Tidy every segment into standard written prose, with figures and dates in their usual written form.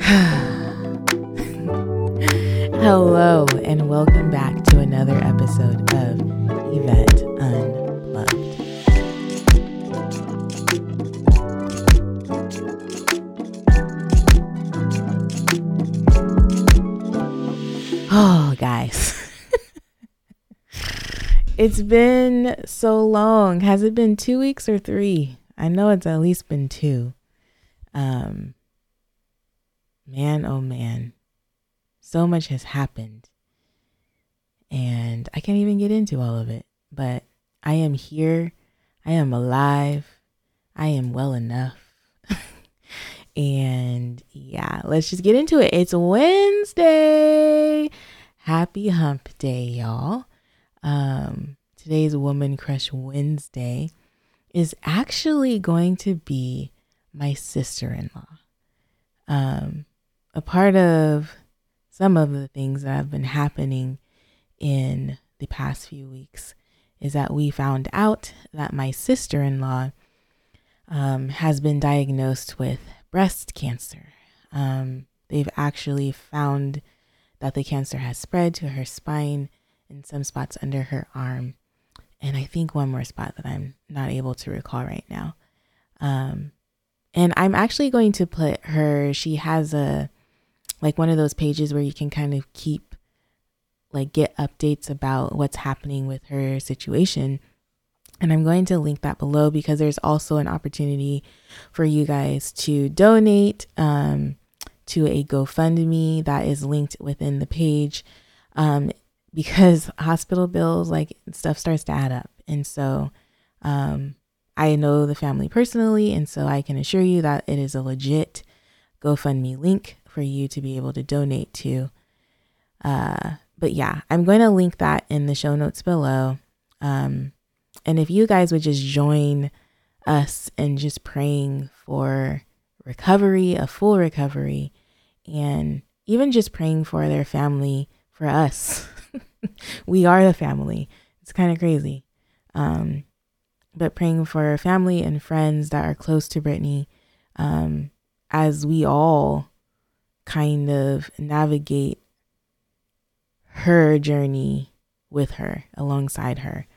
Hello, and welcome back to another episode of Yvette Unplugged. Oh, guys. It's been so long. Has it been 2 weeks or 3? I know it's at least been 2. Man, oh man. So much has happened. And I can't even get into all of it. But I am here. I am alive. I am well enough. And yeah, let's just get into it. It's Wednesday. Happy hump day, y'all. Today's Woman Crush Wednesday is actually going to be my sister-in-law. A part of some of the things that have been happening in the past few weeks is that we found out that my sister-in-law has been diagnosed with breast cancer. They've actually found that the cancer has spread to her spine and some spots under her arm. And I think one more spot that I'm not able to recall right now. And I'm actually going to put her, she has one of those pages where you can kind of get updates about what's happening with her situation. And I'm going to link that below because there's also an opportunity for you guys to donate to a GoFundMe that is linked within the page. Because hospital bills, stuff starts to add up. And so I know the family personally, and so I can assure you that it is a legit GoFundMe link for you to be able to donate to. But yeah, I'm going to link that in the show notes below. And if you guys would just join us in just praying for recovery, a full recovery, and even just praying for their family, for us. We are the family. It's kind of crazy. But praying for family and friends that are close to Brittany, as we all kind of navigate her journey with her, alongside her.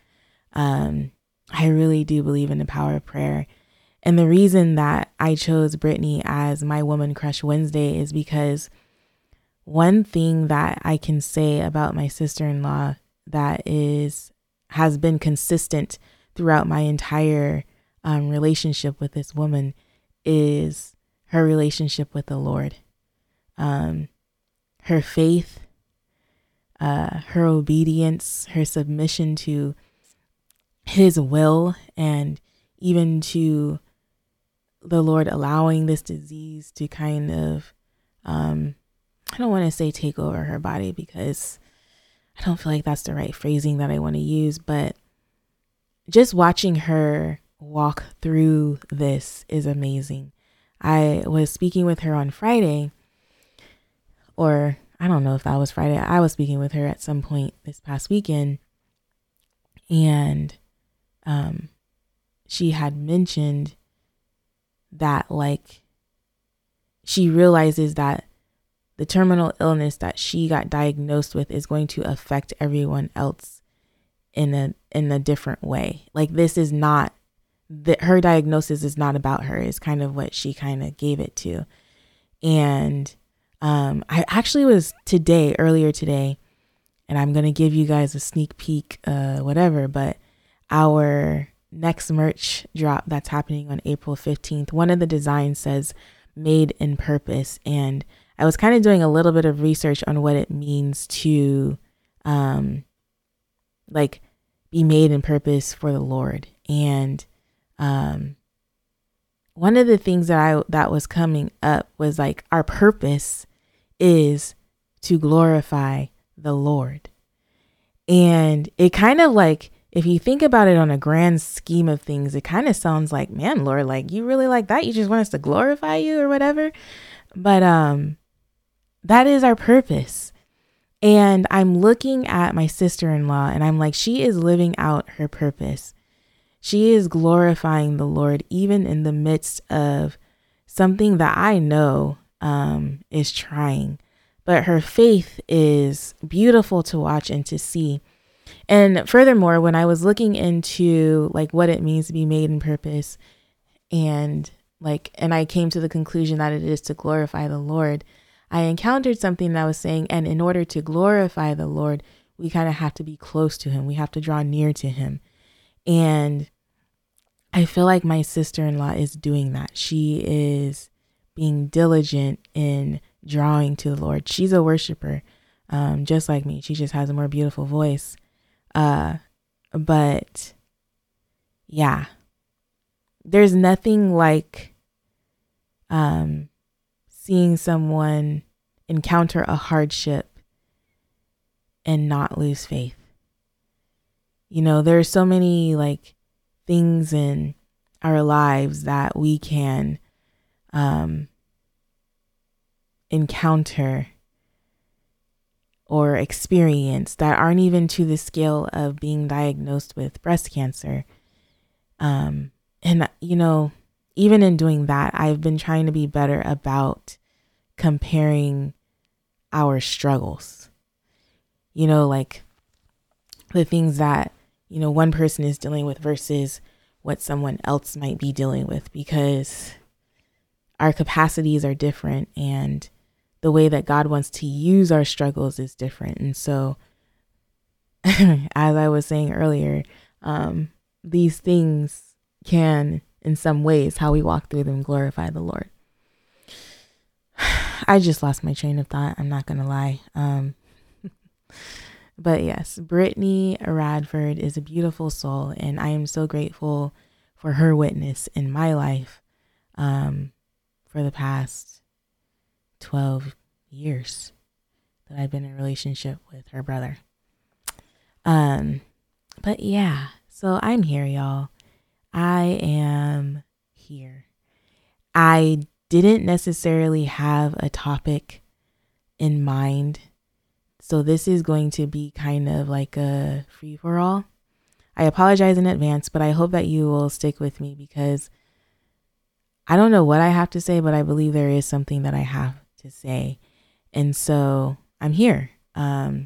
I really do believe in the power of prayer. And the reason that I chose Brittany as my Woman Crush Wednesday is because one thing that I can say about my sister-in-law that has been consistent throughout my entire relationship with this woman is her relationship with the Lord. Her faith, her obedience, her submission to his will, and even to the Lord allowing this disease to kind of, I don't want to say take over her body because I don't feel like that's the right phrasing that I want to use, but just watching her walk through this is amazing. I was speaking with her on Friday, or I don't know if that was Friday. I was speaking with her at some point this past weekend, and she had mentioned that she realizes that the terminal illness that she got diagnosed with is going to affect everyone else in a different way. This is not her diagnosis is not about her, is kind of what she kind of gave it to. And I actually was earlier today, and I'm going to give you guys a sneak peek, but our next merch drop that's happening on April 15th, one of the designs says made in purpose. And I was kind of doing a little bit of research on what it means to be made in purpose for the Lord. And one of the things that was coming up was our purpose is to glorify the Lord. And it kind of if you think about it on a grand scheme of things, it kind of sounds like, man, Lord, you really like that? You just want us to glorify you or whatever. But that is our purpose. And I'm looking at my sister-in-law and I'm like, she is living out her purpose. She is glorifying the Lord, even in the midst of something that I know is trying, but her faith is beautiful to watch and to see. And furthermore, when I was looking into like what it means to be made in purpose, and I came to the conclusion that it is to glorify the Lord, I encountered something that was saying, and in order to glorify the Lord, we kind of have to be close to him. We have to draw near to him. And I feel like my sister-in-law is doing that. She is being diligent in drawing to the Lord. She's a worshiper, just like me. She just has a more beautiful voice. But yeah, there's nothing like seeing someone encounter a hardship and not lose faith. You know, there's so many like things in our lives that we can encounter or experience that aren't even to the scale of being diagnosed with breast cancer. And, you know, even in doing that, I've been trying to be better about comparing our struggles. You know, like the things that, you know, one person is dealing with versus what someone else might be dealing with, because our capacities are different and the way that God wants to use our struggles is different. And so, as I was saying earlier, these things can, in some ways, how we walk through them, glorify the Lord. I just lost my train of thought. I'm not going to lie. But yes, Brittany Radford is a beautiful soul, and I am so grateful for her witness in my life for the past 12 years that I've been in a relationship with her brother. But yeah, so I'm here, y'all. I am here. I didn't necessarily have a topic in mind, so this is going to be kind of like a free for all. I apologize in advance, but I hope that you will stick with me, because I don't know what I have to say, but I believe there is something that I have to say. And so I'm here. I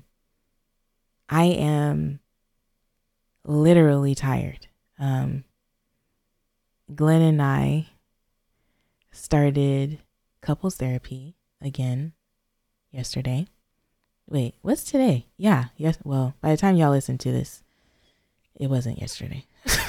am literally tired. Glenn and I started couples therapy again yesterday. Wait, what's today? Yeah. Yes. Well, by the time y'all listen to this, it wasn't yesterday.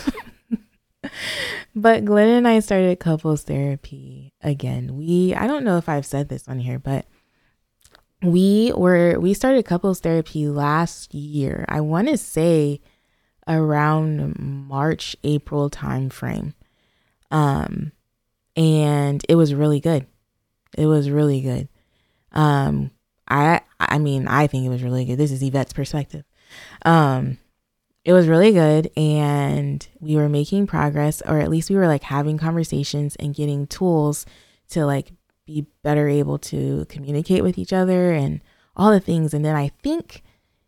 But Glenn and I started couples therapy again. I don't know if I've said this on here, but we started couples therapy last year. I want to say around March, April timeframe. And it was really good. It was really good. I mean, I think it was really good. This is Yvette's perspective. It was really good, and we were making progress, or at least we were like having conversations and getting tools to like be better able to communicate with each other and all the things. And then I think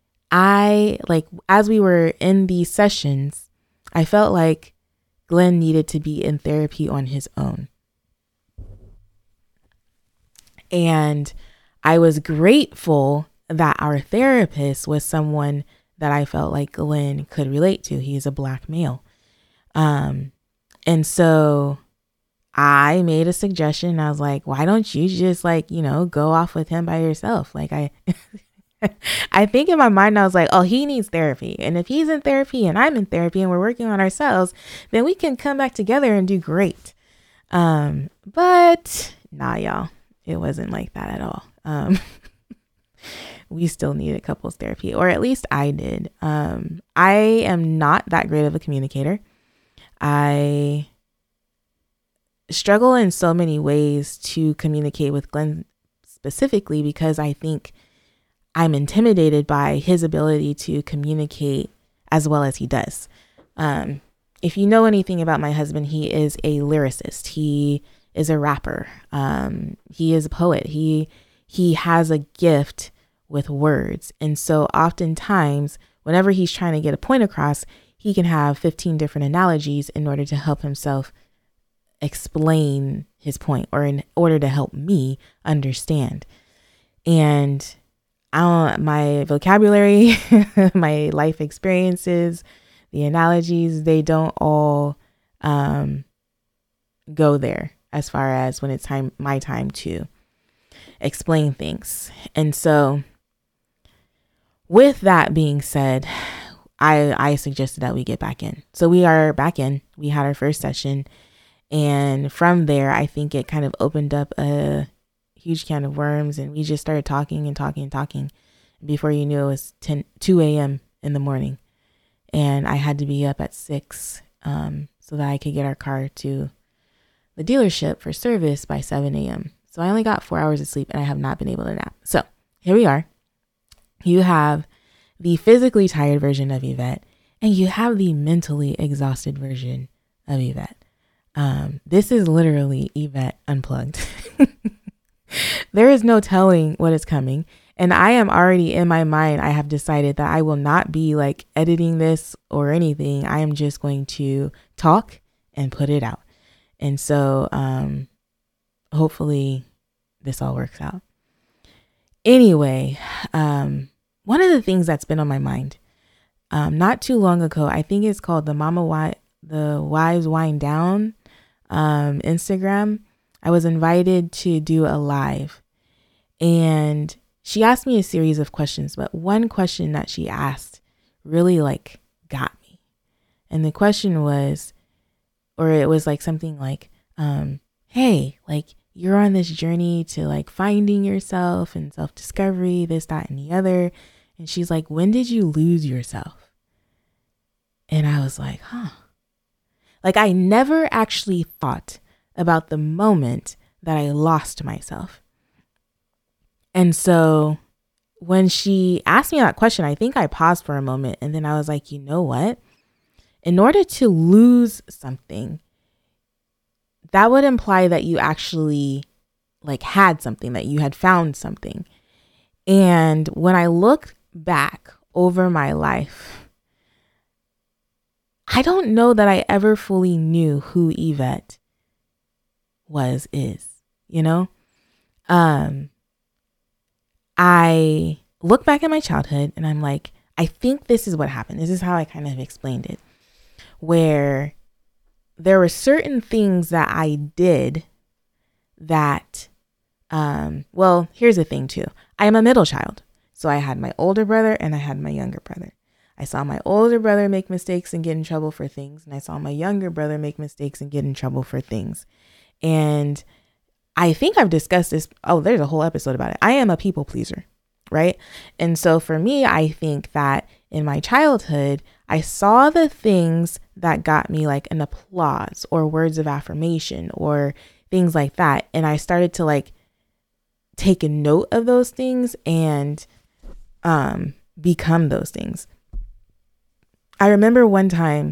as we were in these sessions, I felt like Glenn needed to be in therapy on his own. And I was grateful that our therapist was someone that I felt like Glenn could relate to. He's a Black male. And so I made a suggestion. I was like, why don't you just like, you know, go off with him by yourself? Like I think in my mind, I was like, oh, he needs therapy. And if he's in therapy and I'm in therapy and we're working on ourselves, then we can come back together and do great. But nah, y'all, it wasn't like that at all. We still needed couples therapy, or at least I did. I am not that great of a communicator. I struggle in so many ways to communicate with Glenn specifically, because I think I'm intimidated by his ability to communicate as well as he does. If you know anything about my husband, he is a lyricist. He is a rapper. He is a poet. He has a gift with words. And so oftentimes, whenever he's trying to get a point across, he can have 15 different analogies in order to help himself explain his point, or in order to help me understand. And my vocabulary, my life experiences, the analogies, they don't all go there as far as when it's my time to explain things. And so with that being said, I suggested that we get back in. So we are back in. We had our first session. And from there, I think it kind of opened up a huge can of worms, and we just started talking and talking and talking. Before you knew, it was 2 a.m. in the morning, and I had to be up at 6 so that I could get our car to the dealership for service by 7 a.m. So I only got 4 hours of sleep, and I have not been able to nap. So here we are. You have the physically tired version of Yvette, and you have the mentally exhausted version of Yvette. This is literally Yvette unplugged. There is no telling what is coming. And I am already in my mind, I have decided that I will not be like editing this or anything. I am just going to talk and put it out. And so hopefully this all works out. Anyway, one of the things that's been on my mind not too long ago, I think it's called the Wives Wind Down Instagram. I was invited to do a live, and she asked me a series of questions, but one question that she asked really like got me. And the question was, or it was like something like, hey, like you're on this journey to like finding yourself and self-discovery, this, that, and the other. And she's like, when did you lose yourself? And I was like, huh. Like I never actually thought about the moment that I lost myself. And so when she asked me that question, I think I paused for a moment, and then I was like, you know what? In order to lose something, that would imply that you actually like had something, that you had found something. And when I look back over my life, I don't know that I ever fully knew who Yvette is, you know? I look back at my childhood and I'm like, I think this is what happened. This is how I kind of explained it, where there were certain things that I did that, well, here's the thing too. I am a middle child. So I had my older brother and I had my younger brother. I saw my older brother make mistakes and get in trouble for things. And I saw my younger brother make mistakes and get in trouble for things. And I think I've discussed this. Oh, there's a whole episode about it. I am a people pleaser, right? And so for me, I think that in my childhood, I saw the things that got me like an applause or words of affirmation or things like that. And I started to like take a note of those things and become those things. I remember one time,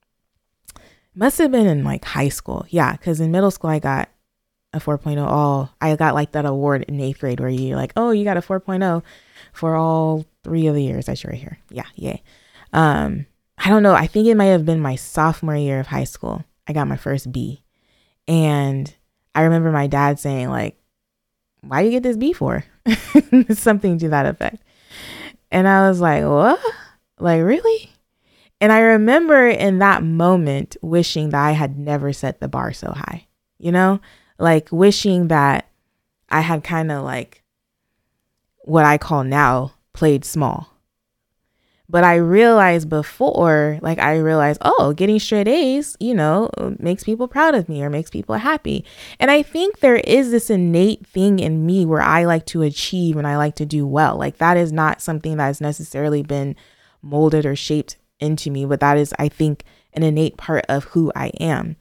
must have been in like high school. Yeah, because in middle school, I got a 4.0. I got like that award in 8th grade where you're like, oh, you got a 4.0 for all 3 of the years that you're here. Yeah, yay. I don't know. I think it might have been my sophomore year of high school. I got my first B. And I remember my dad saying like, why do you get this B for? Something to that effect. And I was like, what? Like, really? And I remember in that moment wishing that I had never set the bar so high, you know, like wishing that I had kind of like what I call now played small. But I realized before, like I realized, oh, getting straight A's, you know, makes people proud of me or makes people happy. And I think there is this innate thing in me where I like to achieve and I like to do well. Like that is not something that has necessarily been molded or shaped into me, but that is, I think, an innate part of who I am.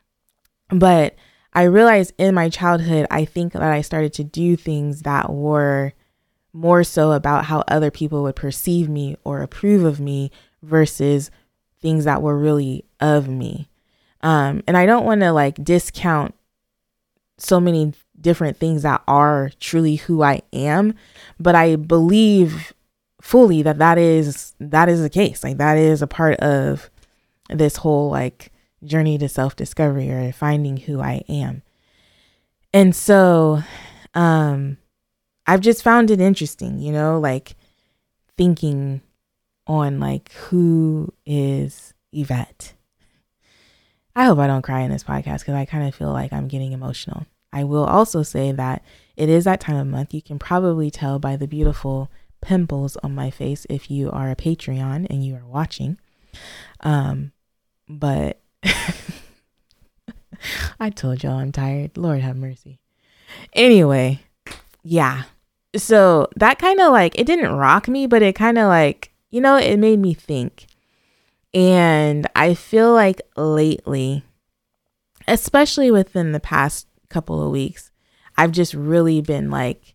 But I realized in my childhood, I think that I started to do things that were more so about how other people would perceive me or approve of me versus things that were really of me. And I don't want to like discount so many different things that are truly who I am, but I believe fully that is the case. Like that is a part of this whole like journey to self-discovery or finding who I am. And so I've just found it interesting, like thinking on like, who is Yvette? I hope I don't cry in this podcast because I kind of feel like I'm getting emotional. I will also say that it is that time of month. You can probably tell by the beautiful pimples on my face if you are a Patreon and you are watching. But I told y'all I'm tired. Lord have mercy. Anyway, yeah. So that kind of like, it didn't rock me, but it kind of like, it made me think. And I feel like lately, especially within the past couple of weeks, I've just really been like,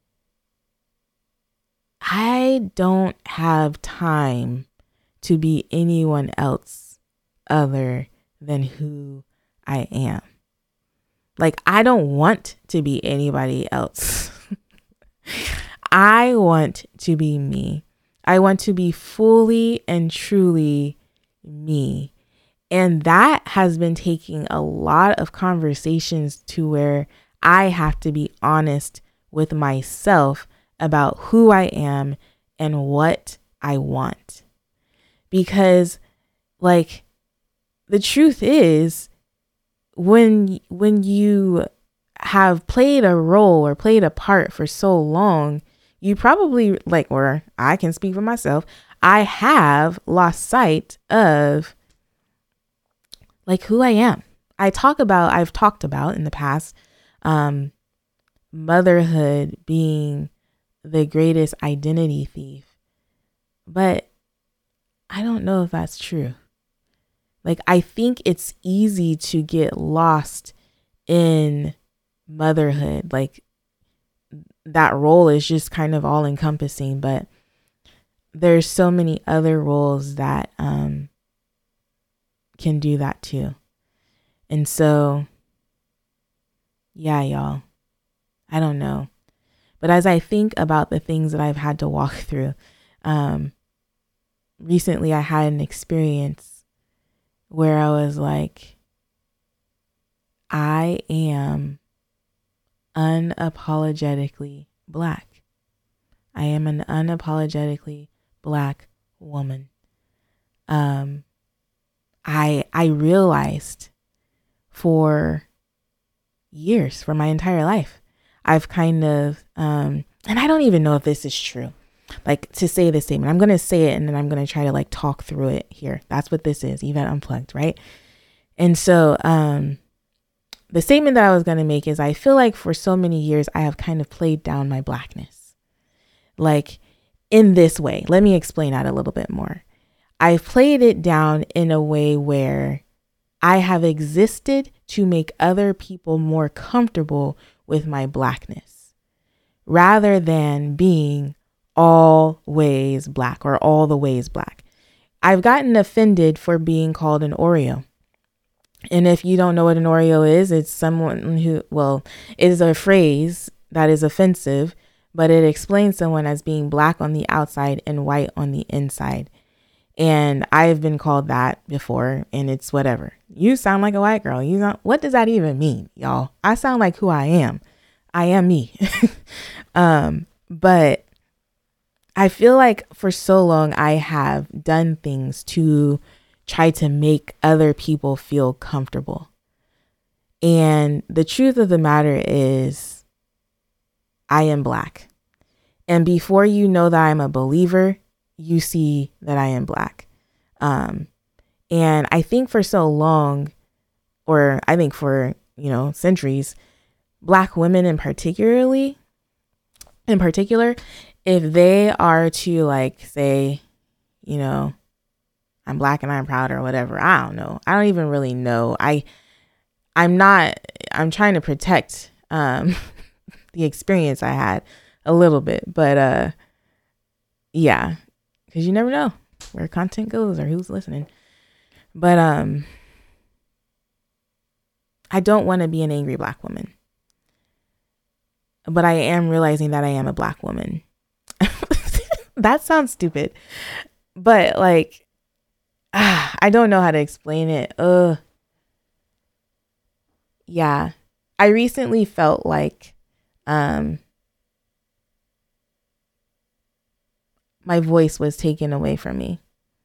I don't have time to be anyone else other than who I am. Like, I don't want to be anybody else. I want to be me. I want to be fully and truly me. And that has been taking a lot of conversations to where I have to be honest with myself about who I am and what I want. Because like, the truth is, when you have played a role or played a part for so long, you probably like, or I can speak for myself, I have lost sight of like who I am. I've talked about in the past, motherhood being the greatest identity thief, but I don't know if that's true. Like, I think it's easy to get lost in motherhood. Like, that role is just kind of all encompassing, but there's so many other roles that can do that too. And so, yeah, y'all, I don't know. But as I think about the things that I've had to walk through, recently I had an experience where I was like, I am unapologetically Black. I am an unapologetically Black woman. I realized for years, for my entire life, I've kind of, and I don't even know if this is true, like to say this statement. I'm going to say it and then I'm going to try to like talk through it here. That's what this is, Yvette Unplugged, right? And so the statement that I was going to make is, I feel like for so many years, I have kind of played down my Blackness. Like, in this way, let me explain that a little bit more. I've played it down in a way where I have existed to make other people more comfortable with my Blackness, rather than being always Black or all the ways Black. I've gotten offended for being called an Oreo. And if you don't know what an Oreo is, it's someone who, well, it is a phrase that is offensive, but it explains someone as being Black on the outside and white on the inside. And I've been called that before, and it's whatever. You sound like a white girl. What does that even mean, y'all? I sound like who I am. I am me. But I feel like for so long I have done things to try to make other people feel comfortable. And the truth of the matter is, I am Black. And before you know that I'm a believer, you see that I am Black. And I think for so long, or I think for, centuries, Black women in particular, if they are to like say, I'm Black and I'm proud or whatever, I don't know. I don't even really know. I'm trying to protect the experience I had a little bit, but yeah, because you never know where content goes or who's listening. But I don't want to be an angry Black woman, but I am realizing that I am a Black woman. That sounds stupid, but like, I don't know how to explain it. yeah, I recently felt like my voice was taken away from me,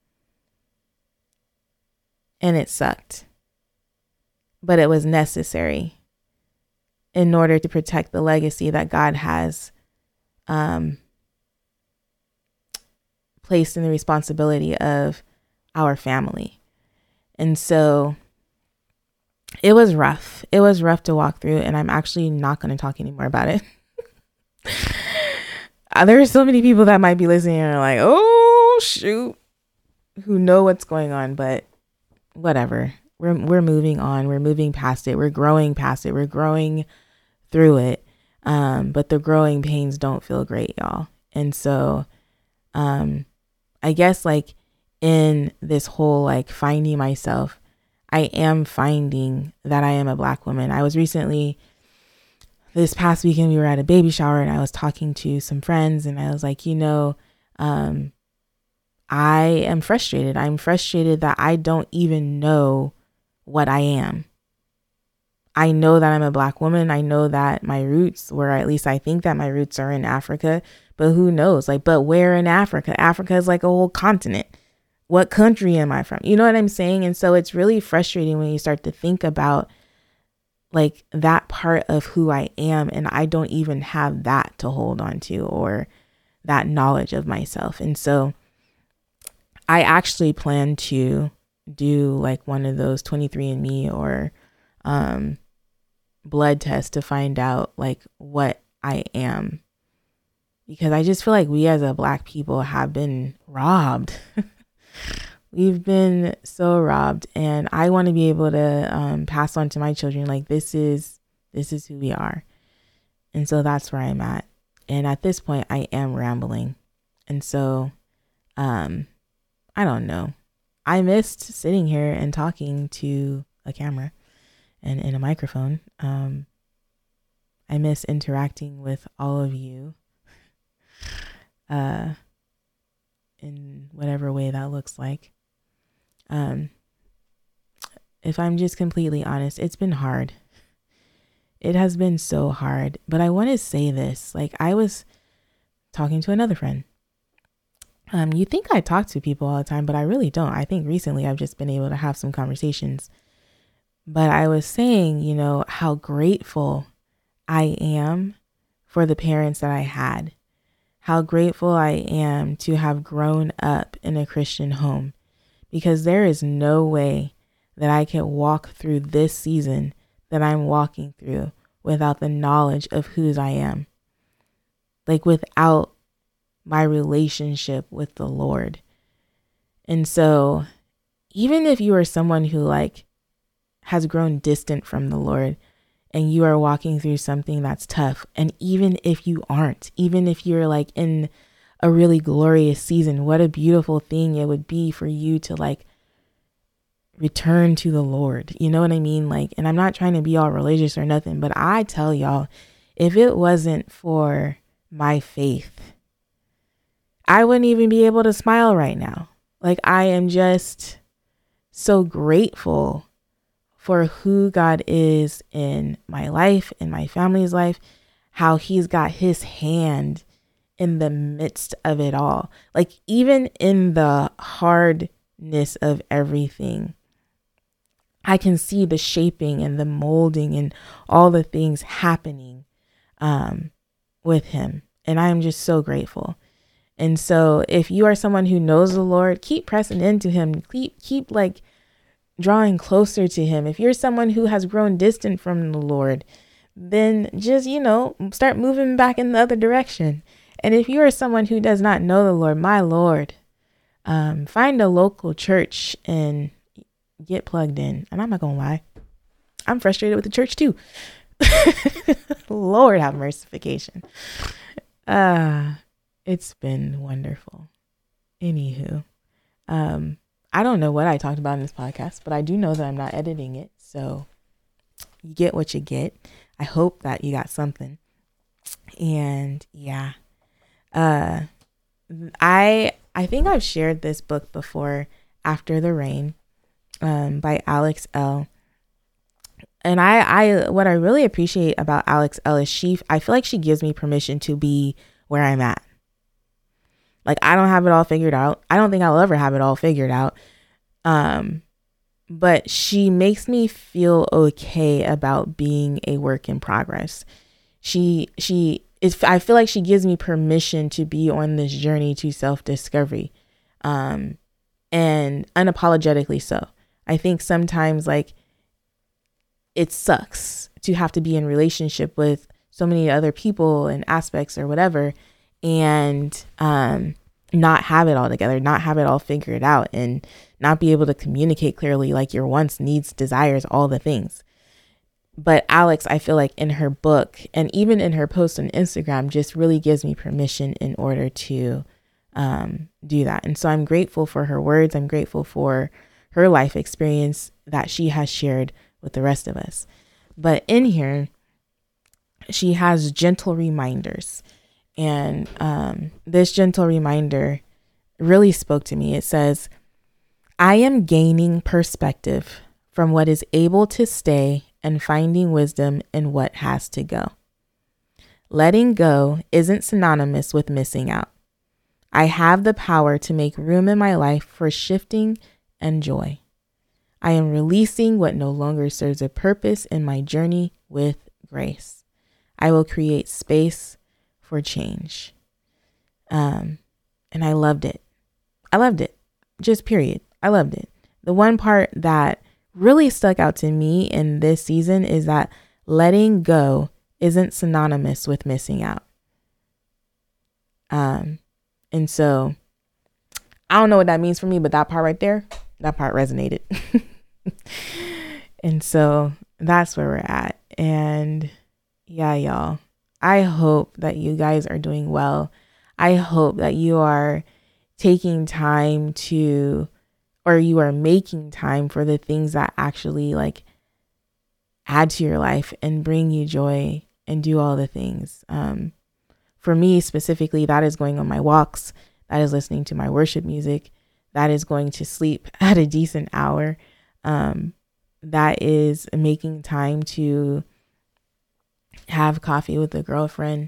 and it sucked, but it was necessary in order to protect the legacy that God has placed in the responsibility of our family. And so it was rough. It was rough to walk through, and I'm actually not going to talk anymore about it. There are so many people that might be listening and are like, oh, shoot, who know what's going on, but whatever. We're moving on. We're moving past it. We're growing past it. We're growing through it. But the growing pains don't feel great, y'all. And so, I guess like in this whole like finding myself, I am finding that I am a Black woman. I was recently, this past weekend, we were at a baby shower and I was talking to some friends and I was like, I am frustrated. I'm frustrated that I don't even know what I am. I know that I'm a Black woman. I know that my roots, or at least I think that my roots are in Africa, but who knows? Like, but where in Africa? Africa is like a whole continent. What country am I from? You know what I'm saying? And so it's really frustrating when you start to think about like that part of who I am, and I don't even have that to hold on to, or that knowledge of myself. And so I actually plan to do like one of those 23andMe or blood tests to find out like what I am, because I just feel like we as a Black people have been robbed. We've been so robbed, and I want to be able to pass on to my children like this is who we are. And so that's where I'm at. And at this point I am rambling. And so I don't know. I missed sitting here and talking to a camera and in a microphone. I miss interacting with all of you in whatever way that looks like. If I'm just completely honest, it's been hard. It has been so hard. But I want to say this. Like, I was talking to another friend. You think I talk to people all the time, but I really don't. I think recently I've just been able to have some conversations. But I was saying, how grateful I am for the parents that I had. How grateful I am to have grown up in a Christian home. Because there is no way that I can walk through this season that I'm walking through without the knowledge of whose I am. Like without my relationship with the Lord. And so even if you are someone who like has grown distant from the Lord and you are walking through something that's tough, and even if you aren't, even if you're like in a really glorious season, what a beautiful thing it would be for you to like return to the Lord. You know what I mean? Like, and I'm not trying to be all religious or nothing, but I tell y'all, if it wasn't for my faith, I wouldn't even be able to smile right now. Like, I am just so grateful for who God is in my life, in my family's life, how he's got his hand in the midst of it all. Like, even in the hardness of everything, I can see the shaping and the molding and all the things happening with him. And I am just so grateful. And so if you are someone who knows the Lord, keep pressing into him. Keep like drawing closer to him. If you're someone who has grown distant from the Lord, then just, start moving back in the other direction. And if you are someone who does not know the Lord, my Lord, find a local church and get plugged in. And I'm not going to lie, I'm frustrated with the church too. Lord have mercification. It's been wonderful. Anywho, I don't know what I talked about in this podcast, but I do know that I'm not editing it. So you get what you get. I hope that you got something. And yeah, I think I've shared this book before, After the Rain, by Alex Elle. And what I really appreciate about Alex Ellis, I feel like she gives me permission to be where I'm at. Like, I don't have it all figured out. I don't think I'll ever have it all figured out. But she makes me feel okay about being a work in progress. I feel like she gives me permission to be on this journey to self-discovery, and unapologetically so. I think sometimes, like, it sucks to have to be in relationship with so many other people and aspects or whatever, and not have it all together, not have it all figured out, and not be able to communicate clearly, like your wants, needs, desires, all the things. But Alex, I feel like in her book and even in her post on Instagram, just really gives me permission in order to do that. And so I'm grateful for her words. I'm grateful for her life experience that she has shared with the rest of us. But in here, she has gentle reminders. And this gentle reminder really spoke to me. It says, I am gaining perspective from what is able to stay and finding wisdom in what has to go. Letting go isn't synonymous with missing out. I have the power to make room in my life for shifting and joy. I am releasing what no longer serves a purpose in my journey with grace. I will create space for change. And I loved it. I loved it. Just period. I loved it. The one part that really stuck out to me in this season is that letting go isn't synonymous with missing out. And so I don't know what that means for me, but that part right there, that part resonated. And so that's where we're at. And yeah, y'all, I hope that you guys are doing well. I hope that you are taking time to, or you are making time for the things that actually like add to your life and bring you joy and do all the things. For me specifically, that is going on my walks. That is listening to my worship music. That is going to sleep at a decent hour. That is making time to have coffee with a girlfriend,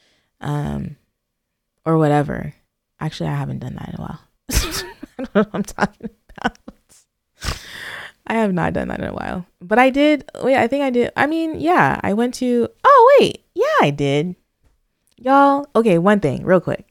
or whatever. Actually, I haven't done that in a while. I don't know what I'm talking about. I have not done that in a while, but I did. Wait, I think I did. I mean, yeah, I went to, oh wait, yeah, I did. Y'all. Okay. One thing real quick.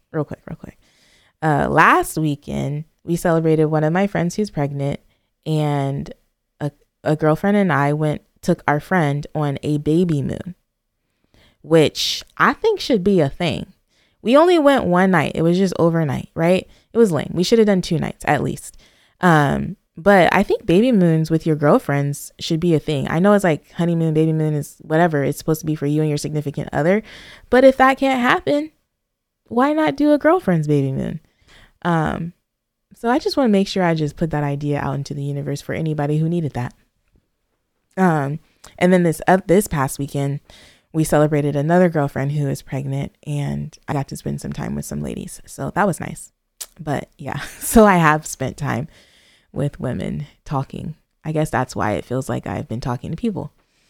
Last weekend we celebrated one of my friends who's pregnant, and a girlfriend and I took our friend on a baby moon, which I think should be a thing. We only went one night. It was just overnight, right? It was lame. We should have done 2 nights at least. But I think baby moons with your girlfriends should be a thing. I know it's like honeymoon, baby moon is whatever. It's supposed to be for you and your significant other. But if that can't happen, why not do a girlfriend's baby moon? So I just want to make sure I just put that idea out into the universe for anybody who needed that. And then this past weekend, we celebrated another girlfriend who is pregnant, and I got to spend some time with some ladies. So that was nice. But yeah, so I have spent time with women talking. I guess that's why it feels like I've been talking to people.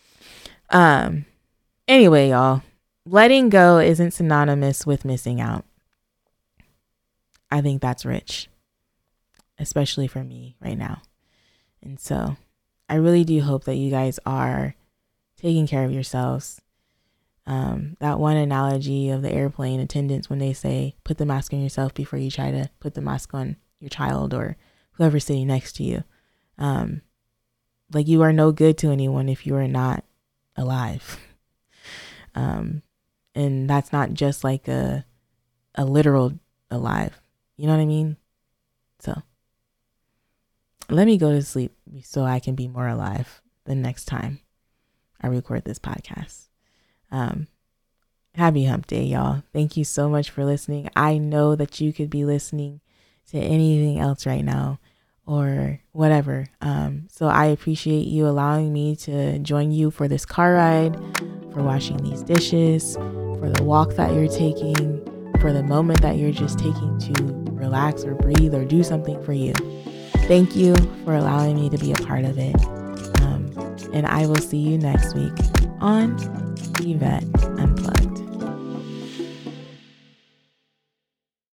Anyway, y'all, letting go isn't synonymous with missing out. I think that's rich, especially for me right now. And so I really do hope that you guys are taking care of yourselves. That one analogy of the airplane attendants when they say, put the mask on yourself before you try to put the mask on your child or whoever's sitting next to you. Like, you are no good to anyone if you are not alive. And that's not just like a literal alive. You know what I mean? So let me go to sleep so I can be more alive the next time I record this podcast. Happy hump day, y'all. Thank you so much for listening. I know that you could be listening to anything else right now or whatever. So I appreciate you allowing me to join you for this car ride, for washing these dishes, for the walk that you're taking, for the moment that you're just taking to relax or breathe or do something for you. Thank you for allowing me to be a part of it. And I will see you next week on Yvette Unplugged.